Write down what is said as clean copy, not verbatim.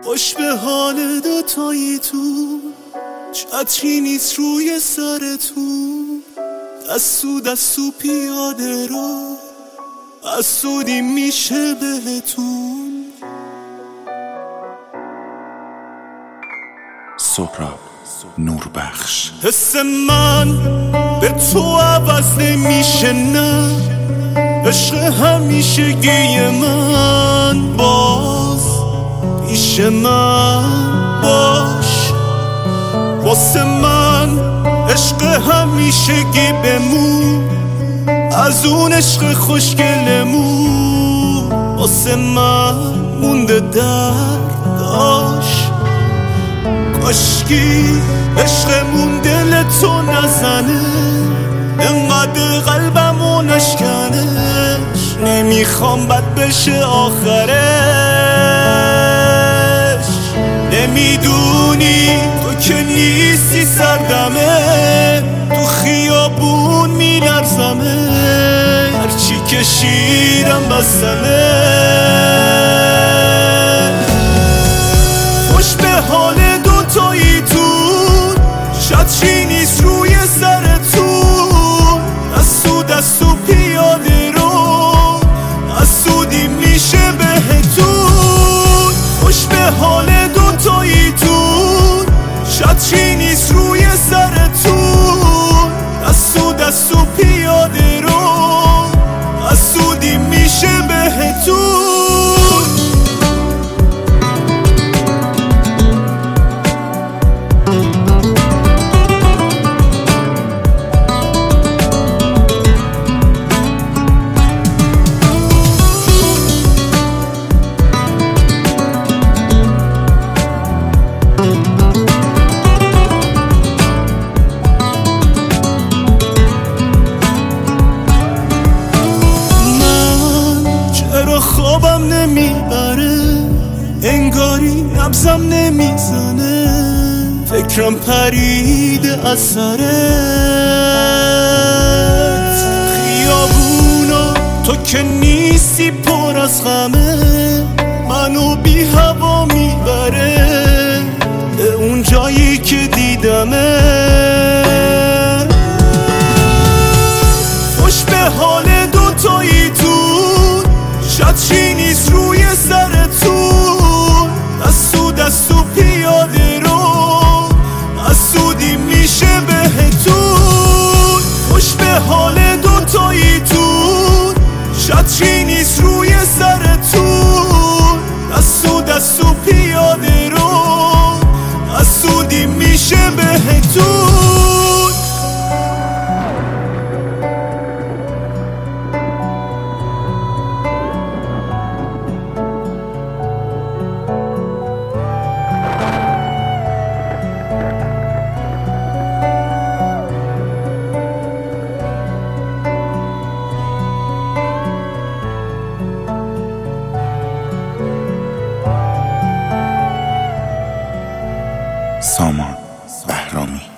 خوش به حال دوتایی تو، چتری نیست روی سرتون، دستو پیاده رو حسودی میشه بهتون. سهراب نوربخش. حس من به تو عوض نمیشه، نه عشق همیشگی من، باز پیش من باش. واسه من عشق همیشگی بمون، از اون عشق خوشگلمون واسه من مونده درداش. کاشکی عشقمون دل تو نزنه، انقدر قلبمو نشکنش، نمیخوام بد بشه آخرش. نمیدونی تو که نیستی سردمه، تو خیابون میلرزمه، هرچی کشیدم بستمه. خوش به حال دوتایی تون، چتری نیست روی سرتون، دستو پیاده رو حسودی میشه بهتون. خوش به حال دوتایی تون، چتری نیست روی سرتون، دستو پیاده رو حسودی میشه بهتون. خوابم نمیبره، انگاری نبضم نمیزنه، فکرم پریده از سرت. خیابونا تو که نیستی پر از غمه، منو بی هوا میبره به اون جایی که دیدمه. خوش به حال دوتایی تون، چتری نیست روی سرتون، دستو پیاده رو حسودی میشه بهتون. خوش به حال دوتایی تون، چتری نیست روی سرتون، دستو پیاده رو حسودی میشه بهتون. سامان بهرامی.